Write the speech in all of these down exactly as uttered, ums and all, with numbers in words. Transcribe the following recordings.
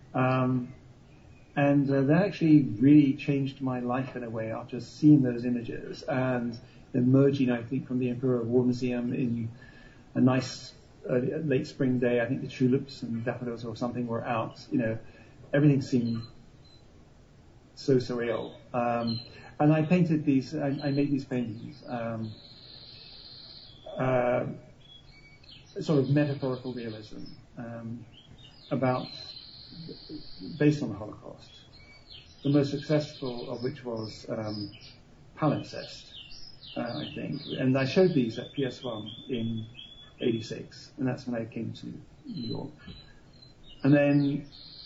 Um, and uh, that actually really changed my life in a way after seeing those images and emerging, I think, from the Imperial War Museum in a nice uh, late spring day. I think the tulips and daffodils or something were out. You know, everything seemed so surreal. Um, and I painted these, I, I made these paintings, um, uh, sort of metaphorical realism, um, about, based on the Holocaust. The most successful of which was um, Palimpsest, uh, I think. And I showed these at P S one in eighty-six, and that's when I came to New York. And then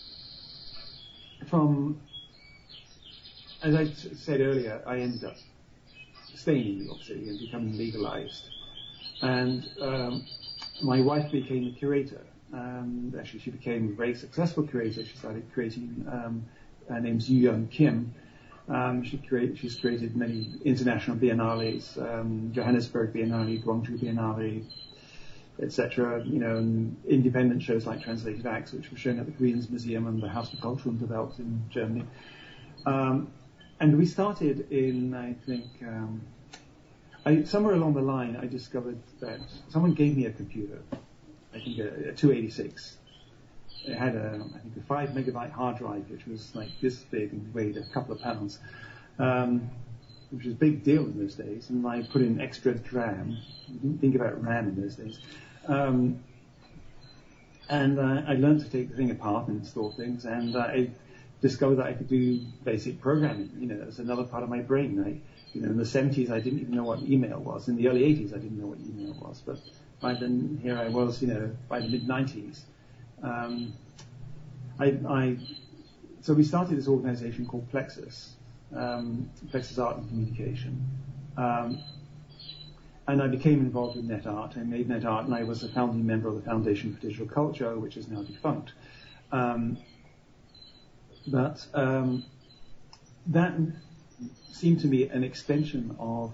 from, as I t- said earlier, I ended up staying in New York City and becoming legalized. And um, my wife became a curator. Um, actually, she became a very successful curator. She started creating, um, her name's Yu Young Kim. Um, she create, she's created many international biennales, um, Johannesburg Biennale, Guangzhou Biennale, et cetera. You know, and independent shows like Translated Acts, which were shown at the Queen's Museum and the Haus der Kultur und der Welt in Germany. Um, and we started in, I think, um, I, somewhere along the line, I discovered that someone gave me a computer, I think a, a two eighty-six. It had a, I think, a five megabyte hard drive, which was like this big and weighed a couple of pounds, um, which was a big deal in those days. And I put in extra RAM. You didn't think about RAM in those days. Um, and uh, I learned to take the thing apart and install things, and uh, I discovered that I could do basic programming. You know, that was another part of my brain. I, you know, in the seventies, I didn't even know what email was. In the early eighties, I didn't know what email was. But by then, here I was, you know, by the mid nineties. Um, I, I, so we started this organization called Plexus, um, Plexus Art and Communication. Um, and I became involved with NetArt. I made NetArt, and I was a founding member of the Foundation for Digital Culture, which is now defunct. Um, but um, that seemed to me an extension of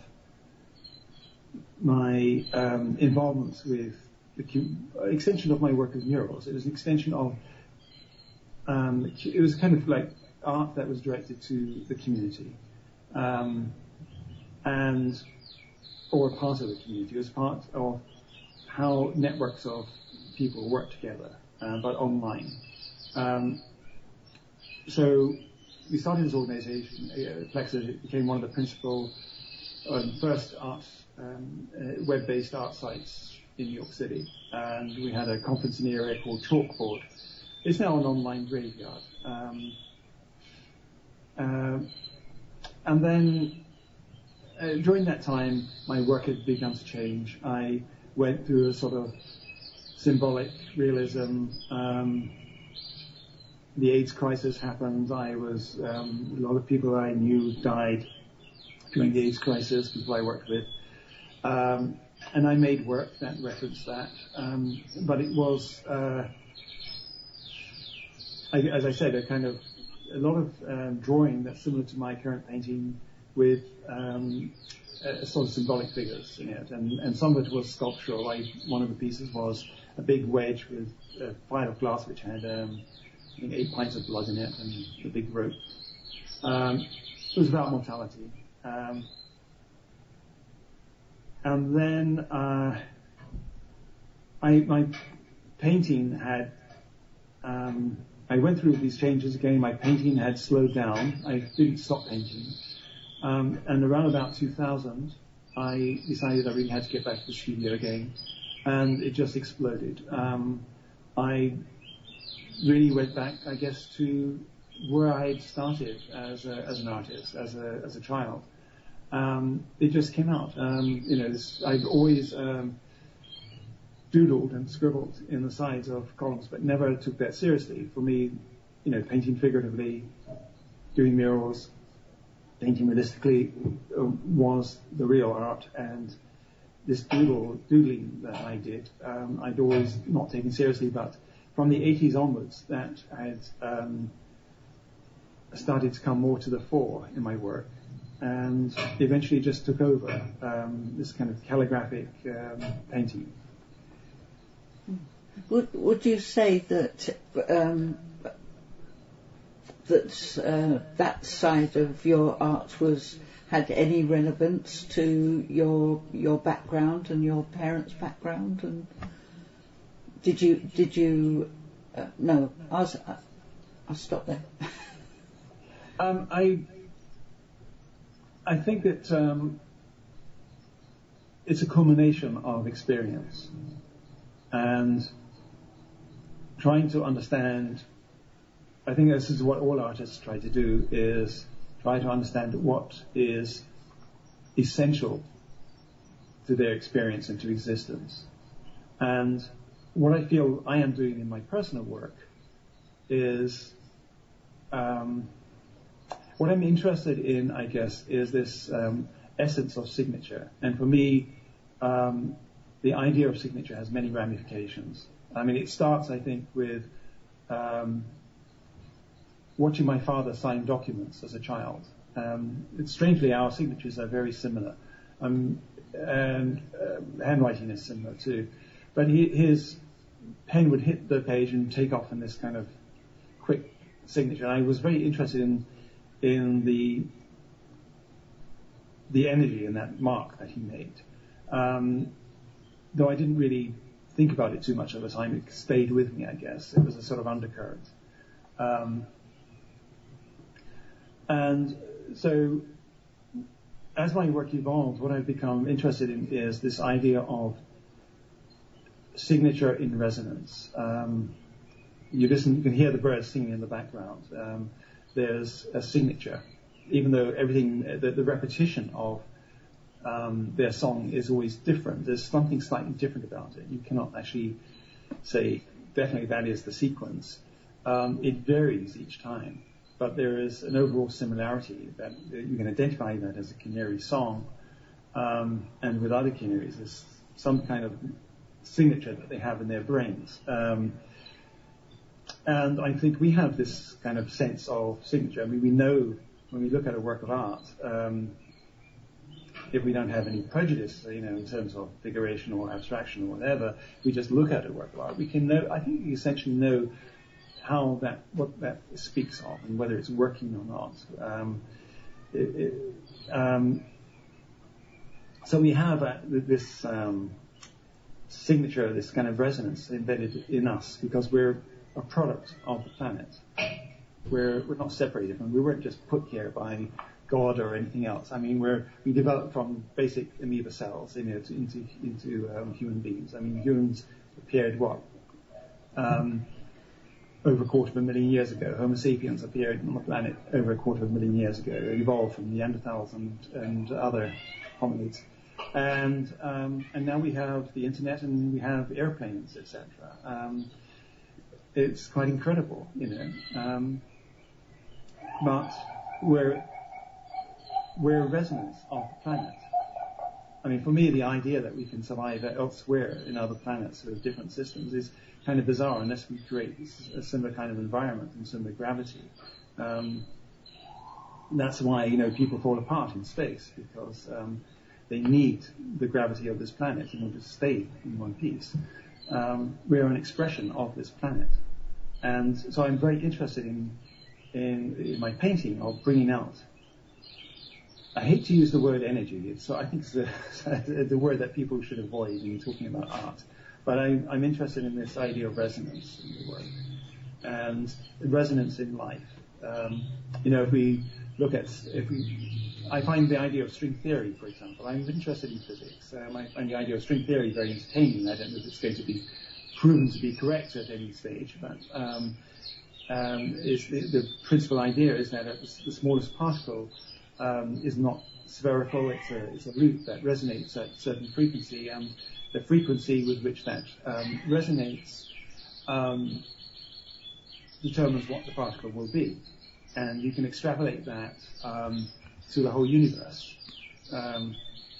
my um, involvement with the extension of my work with murals. It was an extension of, um, it was kind of like art that was directed to the community, um, and, or part of the community. It was part of how networks of people work together, uh, but online. Um, so we started this organization, uh, Plexus. It became one of the principal, um, first art, um, uh, web-based art sites in New York City, and we had a conference in the area called Chalkboard. It's now an online graveyard. Um, uh, and then uh, during that time, my work had begun to change. I went through a sort of symbolic realism. Um, the AIDS crisis happened. I was um, a lot of people I knew died during the AIDS crisis, people I worked with. Um, And I made work that referenced that, um, but it was, uh, I, as I said, a kind of a lot of um, drawing that's similar to my current painting, with um, a, a sort of symbolic figures in it, and, and some of it was sculptural. Like one of the pieces was a big wedge with a file of glass which had um, I think eight pints of blood in it, and a big rope. Um, it was about mortality. Um, And then uh, I, my painting had, um, I went through these changes again. My painting had slowed down. I didn't stop painting. Um, and around about two thousand, I decided I really had to get back to the studio again. And it just exploded. Um, I really went back, I guess, to where I had started as, a, as an artist, as a, as a child. Um, it just came out. Um, you know, this, I've always um, doodled and scribbled in the sides of columns, but never took that seriously. For me, you know, painting figuratively, doing murals, painting realistically uh, was the real art. And this doodle, doodling that I did, um, I'd always not taken seriously. But from the eighties onwards, that had um, started to come more to the fore in my work. And eventually just took over um, this kind of calligraphic um, painting. Would would you say that um, that uh, that side of your art was had any relevance to your your background and your parents' background? And did you did you uh, no? I'll I'll stop there. um, I I think that um, it's a culmination of experience and trying to understand. I think this is what all artists try to do, is try to understand what is essential to their experience and to existence. And what I feel I am doing in my personal work is, um, what I'm interested in, I guess, is this um, essence of signature. And for me, um, the idea of signature has many ramifications. I mean, it starts, I think, with um, watching my father sign documents as a child. Um, it's, strangely, our signatures are very similar, um, and uh, handwriting is similar too. But he, his pen would hit the page and take off in this kind of quick signature. And I was very interested in in the the energy in that mark that he made. Um, though I didn't really think about it too much at the time, it stayed with me, I guess. It was a sort of undercurrent. Um, And so, as my work evolved, what I've become interested in is this idea of signature in resonance. Um, you listen, you can hear the birds singing in the background. Um, there's a signature, even though everything, the, the repetition of um, their song is always different. There's something slightly different about it. You cannot actually say definitely that is the sequence. Um, it varies each time. But there is an overall similarity that you can identify that as a Canary song, um, and with other Canaries, there's some kind of signature that they have in their brains. Um, and I think we have this kind of sense of signature. I mean, we know when we look at a work of art, um, if we don't have any prejudice, you know, in terms of figuration or abstraction or whatever, we just look at a work of art. We can know. I think we essentially know how that, what that speaks of, and whether it's working or not. Um, it, it, um, so we have uh, this um, signature, this kind of resonance embedded in us, because we're a product of the planet. We're we're not separated, and we weren't just put here by God or anything else. I mean, we're we developed from basic amoeba cells, you know, to, into into um, human beings. I mean, humans appeared what? Um, over a quarter of a million years ago. Homo sapiens appeared on the planet over a quarter of a million years ago. They evolved from Neanderthals and, and other hominids. And um, and now we have the internet and we have airplanes, et cetera. Um, it's quite incredible, you know. Um, but we're we're a resonance of the planet. I mean, for me, the idea that we can survive elsewhere in other planets with different systems is kind of bizarre unless we create a similar kind of environment and similar gravity. Um, that's why, you know, people fall apart in space, because um, they need the gravity of this planet in order to stay in one piece. Um, we're an expression of this planet. And so I'm very interested in, in, in my painting of bringing out, I hate to use the word energy. It's, I think it's the, the word that people should avoid when talking about art. But I'm, I'm interested in this idea of resonance in the work, and resonance in life. Um, you know, if we look at, if we, I find the idea of string theory, for example, I'm interested in physics. Um, I find the idea of string theory very entertaining. I don't know if it's going to be proven to be correct at any stage, but um, um, is the, the principal idea is that the smallest particle um, is not spherical. It's a, it's a loop that resonates at a certain frequency, and the frequency with which that um, resonates um, determines what the particle will be. And you can extrapolate that um, to the whole universe. Um,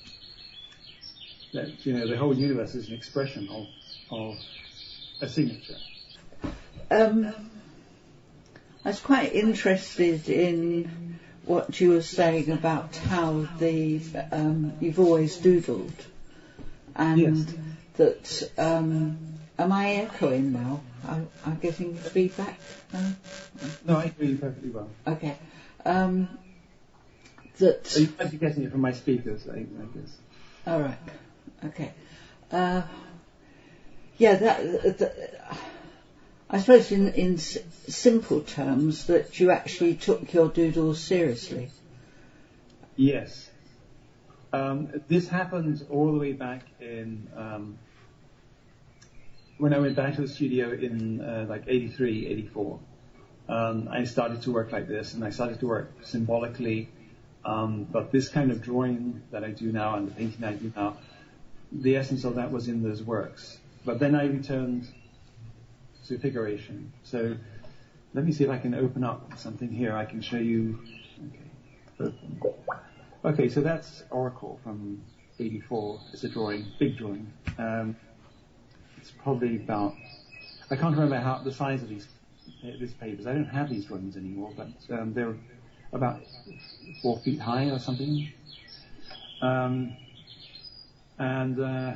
that, you know, the whole universe is an expression of, of a signature. Um, I was quite interested in what you were saying about how the um, you've always doodled. And yes. that, um, am I echoing now? I, I'm getting feedback? No? No, I hear you perfectly well. Okay. Um, that. You might be getting it from my speakers, I, I guess. All right. Okay. Uh, yeah, that, that. I suppose in in s- simple terms that you actually took your doodles seriously. Yes. Um, this happened all the way back in um, when I went back to the studio in uh, like eighty-three, eighty-four. Um, I started to work like this, and I started to work symbolically. Um, but this kind of drawing that I do now and the painting I do now, the essence of that was in those works. But then I returned to figuration. So let me see if I can open up something here. I can show you. Okay, open. Okay, so that's Oracle from eighty-four. It's a drawing, big drawing. Um, it's probably about, I can't remember how the size of these these papers. I don't have these drawings anymore, but um, they're about four feet high or something. Um, and uh,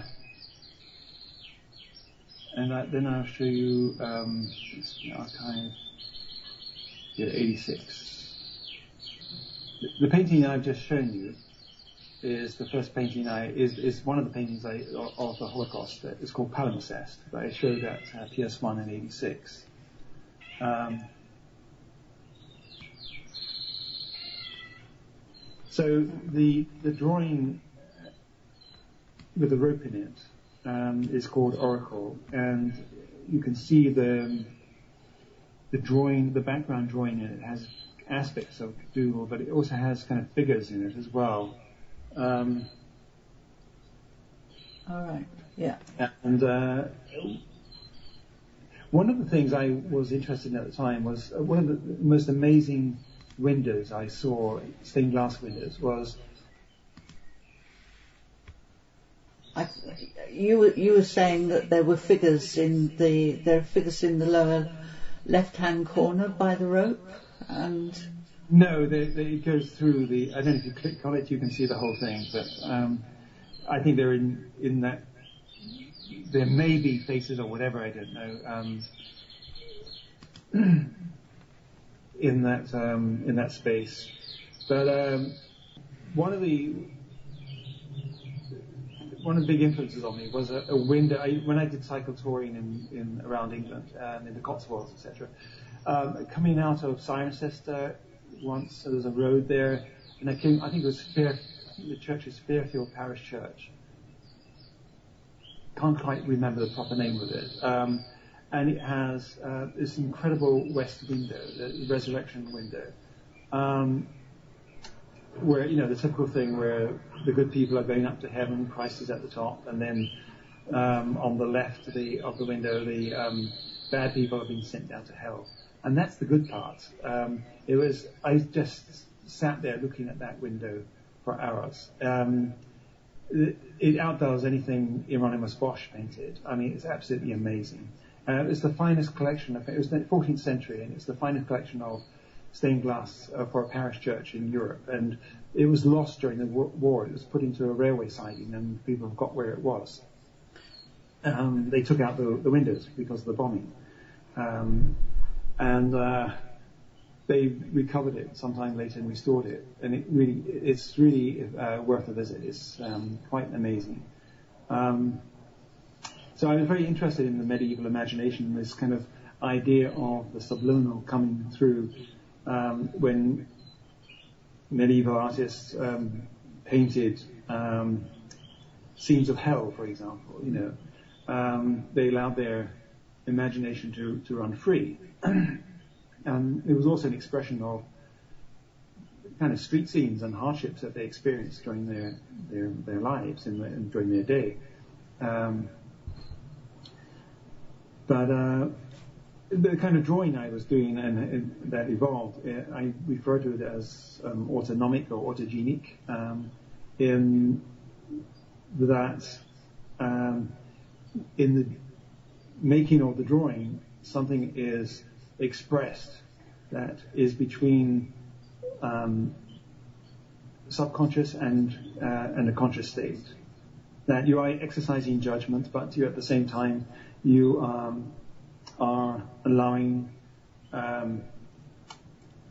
and uh, then I'll show you um, it's the archive. Yeah, eighty-six. The, the painting I've just shown you is the first painting I is is one of the paintings I of the Holocaust. It's called Palimpsest, that I showed at uh, P S one in eighty-six. Um, so the the drawing with the rope in it um, is called Oracle, and you can see the the drawing, the background drawing in it has aspects of doodle, but it also has kind of figures in it as well. Um, All right. Yeah. and uh, one of the things I was interested in at the time was uh, one of the most amazing windows I saw, stained glass windows, was. I, you were you were saying that there were figures in the there are figures in the lower left-hand corner by the rope, and no, they, they, it goes through the. I don't know if you click on it, you can see the whole thing, but um, I think they're in in that. There may be faces or whatever, I don't know. Um, in that um, in that space, but um, one of the one of the big influences on me was a, a window. I, when I did cycle touring in, in around England and in the Cotswolds, et cetera. Um, coming out of Cirencester once, so there's a road there, and I came. I think it was Fair, the church is Fairfield Parish Church. Can't quite remember the proper name of it. Um, and it has uh, this incredible west window, the resurrection window, um, where, you know, the typical thing where the good people are going up to heaven, Christ is at the top, and then um, on the left of the, of the window, the um, bad people have been sent down to hell. And that's the good part. Um, it was, I just sat there looking at that window for hours. Um, it, it outdoes anything Hieronymus Bosch painted. I mean, it's absolutely amazing. Uh, it's the finest collection of, it was the fourteenth century, and it's the finest collection of stained glass uh, for a parish church in Europe. And it was lost during the war. It was put into a railway siding, and people forgot where it was. Um, they took out the, the windows because of the bombing. Um, and uh, they recovered it sometime later and restored it. And it really, it's really uh, worth a visit. It's um, quite amazing. Um, So I was very interested in the medieval imagination, this kind of idea of the subliminal coming through um, when medieval artists um, painted um, scenes of hell, for example. You know, um, they allowed their imagination to, to run free. And it was also an expression of kind of street scenes and hardships that they experienced during their their, their lives and, and during their day. Um, But uh, the kind of drawing I was doing and, and that evolved, uh, I refer to it as um, autonomic or autogenic, um, in that um, in the making of the drawing, something is expressed that is between um, subconscious and uh, and a conscious state. That you are exercising judgment, but you at the same time you um, are allowing um,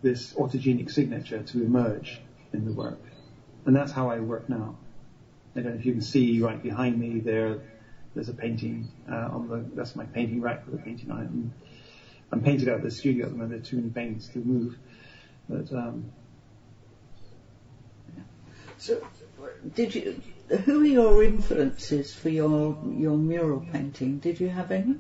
this autogenic signature to emerge in the work. And that's how I work now. I don't know if you can see right behind me there, there's a painting uh, on the, that's my painting rack with a painting on it. And I'm painted out of the studio at the moment, there are too many paintings to move. But, um, so, did you, who are your influences for your, your mural painting? Did you have any?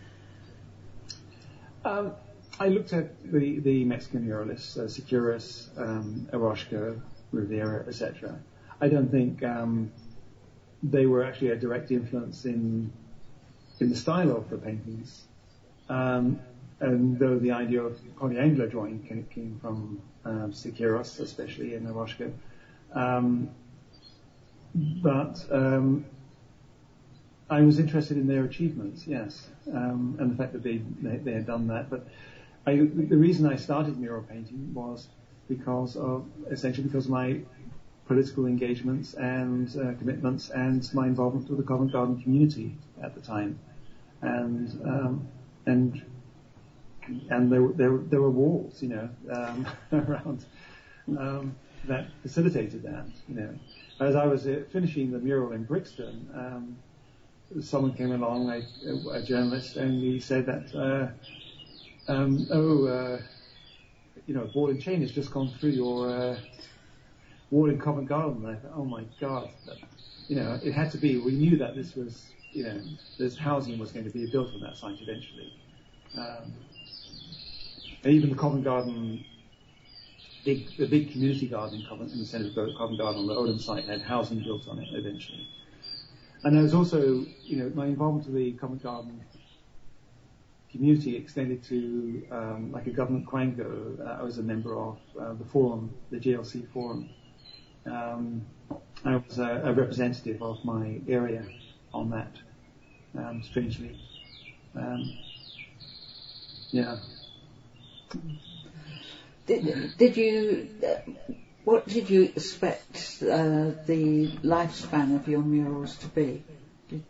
Um, I looked at the, the Mexican muralists, uh, Siqueiros, um, Orozco, Rivera, et cetera. I don't think um, they were actually a direct influence in in the style of the paintings. Um, and though the idea of polyangular drawing came, came from um, Siqueiros, especially in Orozco. Um, but um, I was interested in their achievements, yes, um, and the fact that they, they they had done that. But I, the reason I started mural painting was because of essentially because of my political engagements and uh, commitments and my involvement with the Covent Garden community at the time, and um, and and there there there were walls, you know, um, around um, that facilitated that, you know. As I was uh, finishing the mural in Brixton. Um, Someone came along, a, a journalist, and he said that, uh, um, oh, uh, you know, a ball and chain has just gone through your uh, wall in Covent Garden. And I thought, oh my God, that, you know, it had to be. We knew that this was, you know, this housing was going to be built on that site eventually. Um, and even the Covent Garden, big, the big community garden in, Covent, in the centre of Covent Garden on the Oldham site had housing built on it eventually. And there was also, you know, my involvement with the Covent Garden community extended to, um, like a government quango. Uh, I was a member of uh, the forum, the J L C forum. Um, I was a, a representative of my area on that, um, strangely. Um, yeah. Did, did you... Uh, What did you expect uh, the lifespan of your murals to be? Did...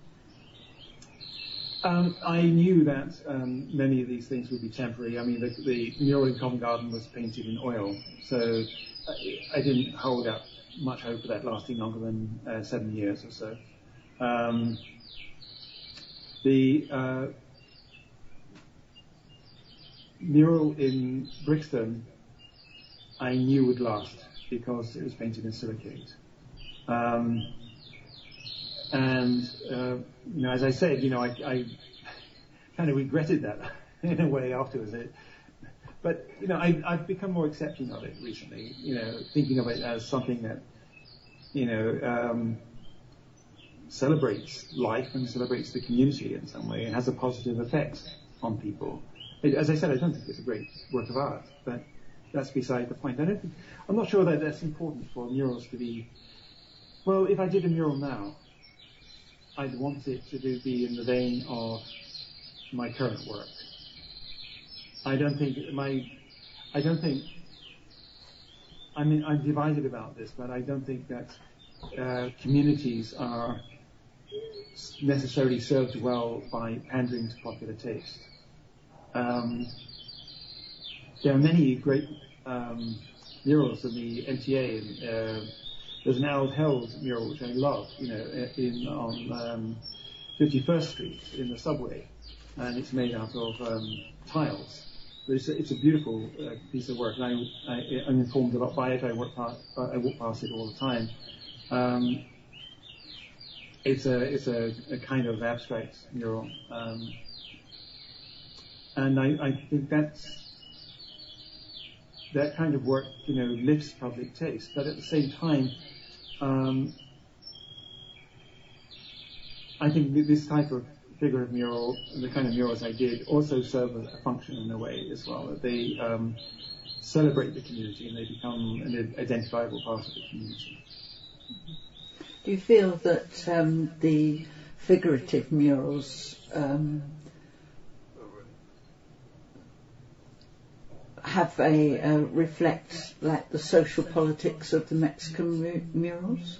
Um, I knew that um, many of these things would be temporary. I mean, the, the mural in Covent Garden was painted in oil, so I, I didn't hold out much hope of that lasting longer than uh, seven years or so. Um, the uh, mural in Brixton I knew would last because it was painted in silicate. Um, and, uh, you know, as I said, you know, I, I kind of regretted that in a way afterwards. It, but, you know, I, I've become more accepting of it recently, you know, thinking of it as something that, you know, um, celebrates life and celebrates the community in some way and has a positive effect on people. It, as I said, I don't think it's a great work of art, but that's beside the point. I don't think, I'm not sure that that's important for murals to be. Well, if I did a mural now, I'd want it to do, be in the vein of my current work. I don't think my, I don't think. I mean, I'm divided about this, but I don't think that uh, communities are necessarily served well by pandering to popular taste. Um, There are many great um, murals in the M T A. And, uh, there's an Harold Hells mural which I love, you know, in on um, fifty-first Street in the subway, and it's made out of um, tiles. But it's a, it's a beautiful uh, piece of work, and I, I, I'm informed a lot by it. I walk past, I walk past it all the time. Um, it's a it's a, a kind of abstract mural, um, and I, I think that's. That kind of work, you know, lifts public taste, but at the same time, um, I think this type of figure of mural, the kind of murals I did, also serve a function in a way as well. That they um, celebrate the community and they become an identifiable part of the community. Do you feel that um, the figurative murals um, have a uh, reflect like the social politics of the Mexican mu- murals?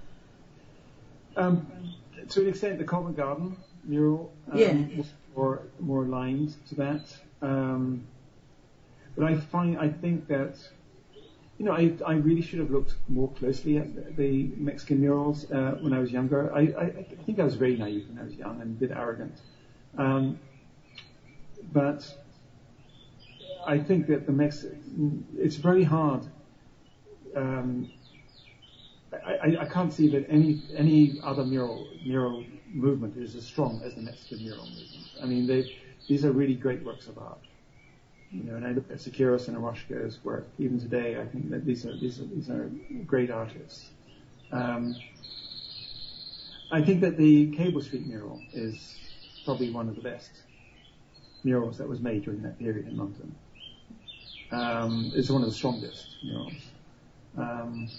Um, to an extent, the Covent Garden mural um, yeah. was more more aligned to that. Um, but I find, I think that, you know, I, I really should have looked more closely at the Mexican murals uh, when I was younger. I, I, I think I was very naive when I was young and a bit arrogant. Um, but I think that the Mex, it's very hard. Um, I, I, I can't see that any any other mural mural movement is as strong as the Mexican mural movement. I mean, they, these are really great works of art. You know, and I look at Siqueiros and Orozco's work. Even today, I think that these are these are these are great artists. Um, I think that the Cable Street mural is probably one of the best murals that was made during that period in London. Um, it's one of the strongest murals, um,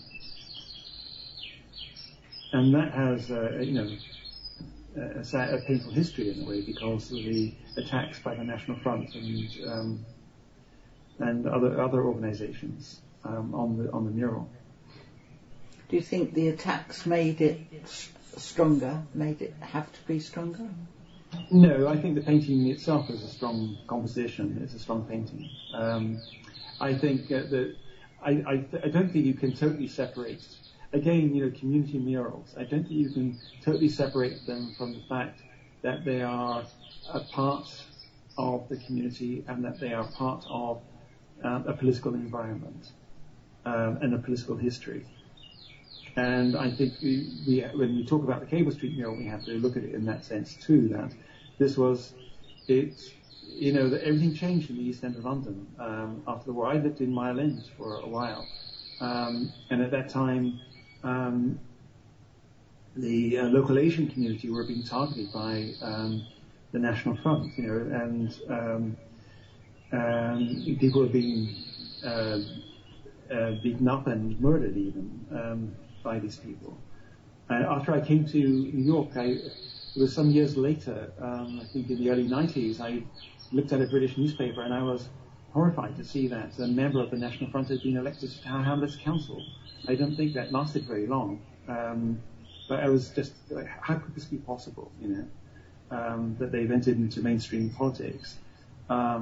and that has uh, you know a, sad, a painful history in a way because of the attacks by the National Front and. Um, and other other organisations um, on the on the mural. Do you think the attacks made it s- stronger? Made it have to be stronger? No, I think the painting itself is a strong composition. It's a strong painting. Um, I think uh, that I I, th- I don't think you can totally separate. Again, you know, community murals. I don't think you can totally separate them from the fact that they are a part of the community and that they are part of Um, a political environment um, and a political history. And I think we, we, when we talk about the Cable Street mural, we have to look at it in that sense too, that this was, it, you know, that everything changed in the East End of London um, after the war. I lived in Mile End for a while, um, and at that time, um, the uh, local Asian community were being targeted by um, the National Front, you know, and um, Um, people are being uh, uh, beaten up and murdered even um, by these people. And after I came to New York, I, it was some years later, um, I think in the early nineties, I looked at a British newspaper and I was horrified to see that a member of the National Front had been elected to Tower Hamlets Council. I don't think that lasted very long, um, but I was just like, how could this be possible? You know, um, that they've entered into mainstream politics. Um,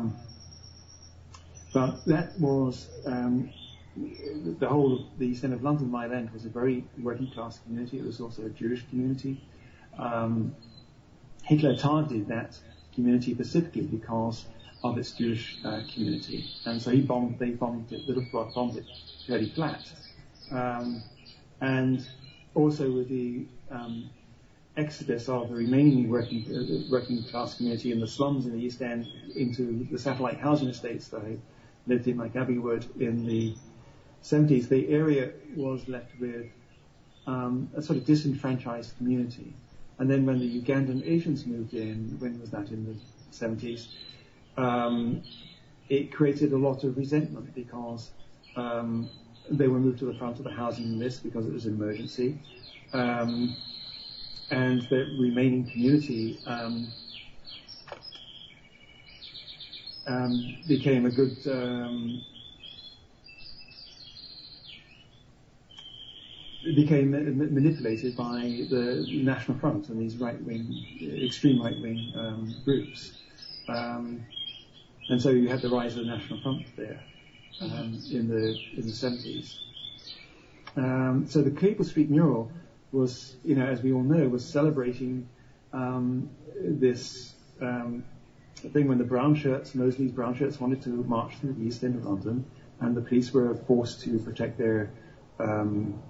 But that was, um, the whole of the East End of London, Mile End, was a very working class community. It was also a Jewish community. Um, Hitler targeted that community specifically because of its Jewish uh, community. And so he bombed, they bombed it, the Luftwaffe bombed it fairly flat. Um, and also with the um, exodus of the remaining working, uh, working class community in the slums in the East End into the satellite housing estates that I lived in, like Abbeywood, in the seventies, the area was left with um, a sort of disenfranchised community. And then when the Ugandan Asians moved in, when was that, in the seventies, um, it created a lot of resentment because um, they were moved to the front of the housing list because it was an emergency. Um, and the remaining community um, Um, became a good um, became ma- manipulated by the National Front and these right-wing, extreme right-wing um, groups, um, and so you had the rise of the National Front there um, in the in the seventies. Um, so the Cable Street mural was, you know, as we all know, was celebrating um, this. Um, The thing when the brown shirts, Mosley's brown shirts, wanted to march through the East End of London, and the police were forced to protect their um,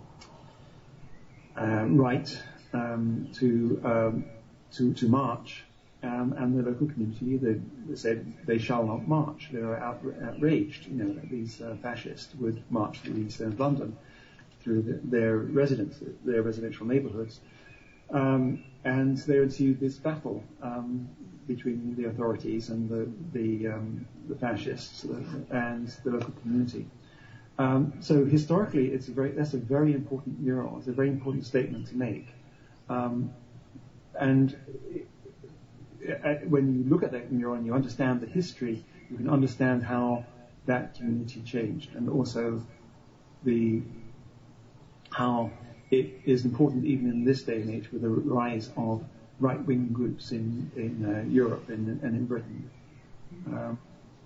uh, right um, to um, to to march, um, and the local community they, they said they shall not march. They were out, outraged, you know, that these uh, fascists would march through the East End of London, through the, their residences, their residential neighbourhoods, um, and there ensued this battle. Um, between the authorities and the the, um, the fascists and the local community. Um, so historically, it's a very that's a very important mural. It's a very important statement to make. Um, and it, it, when you look at that mural and you understand the history, you can understand how that community changed, and also the how it is important even in this day and age with the rise of right-wing groups in in uh, Europe and, and in Britain. Um,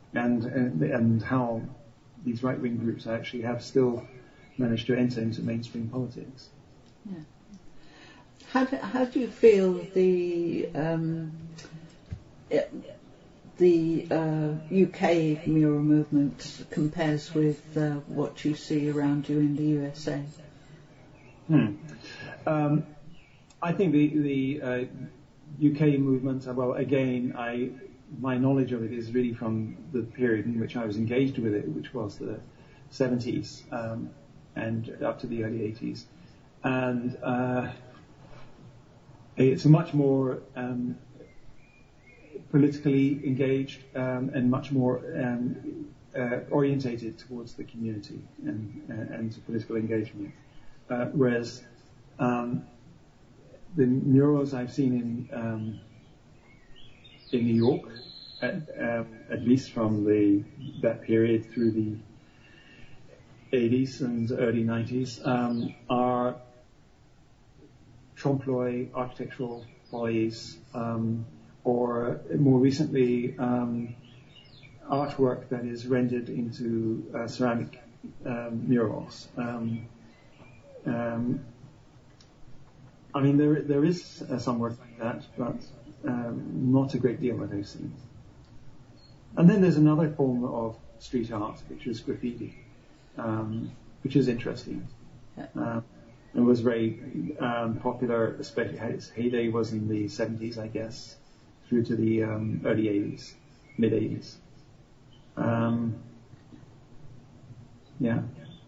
and, and and how these right-wing groups actually have still managed to enter into mainstream politics. Yeah. How do, how do you feel the um, it, the uh, U K Mura movement compares with uh, what you see around you in the U S A? Hmm. Um, I think the the uh, U K movement, well, again, I my knowledge of it is really from the period in which I was engaged with it, which was the seventies um, and up to the early eighties. And uh, it's much more um, politically engaged um, and much more um, uh, orientated towards the community and, uh, and to political engagement. Uh, whereas um, the murals I've seen in um, in New York, at, um, at least from the that period through the eighties and early nineties, um, are trompe-l'oeil architectural bodies, um, or more recently, um, artwork that is rendered into uh, ceramic um, murals. Um, um, I mean, there there is uh, some work like that, but um, not a great deal that I've seen. And then there's another form of street art, which is graffiti, um, which is interesting. Uh, it was very um, popular, especially its heyday was in the seventies, I guess, through to the um, early eighties, mid eighties. Um, yeah.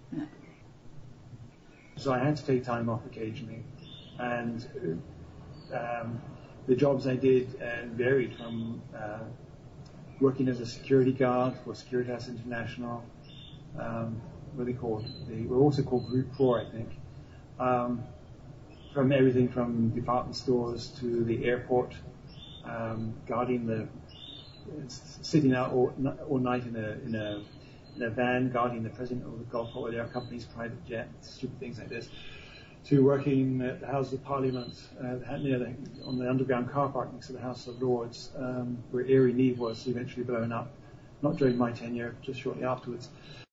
So I had to take time off occasionally, and um, the jobs I did uh, varied from uh, working as a security guard for Securitas International. Um, what are they called? They were also called Group Four, I think. Um, from everything from department stores to the airport, um, guarding the, sitting out all, all night in a, in a in a van guarding the president of the Gulf Oil Air Company's private jet, stupid things like this, to working at the House of Parliament uh, near the, on the underground car park next to the House of Lords, um, where Erie Neve was eventually blown up, not during my tenure, just shortly afterwards.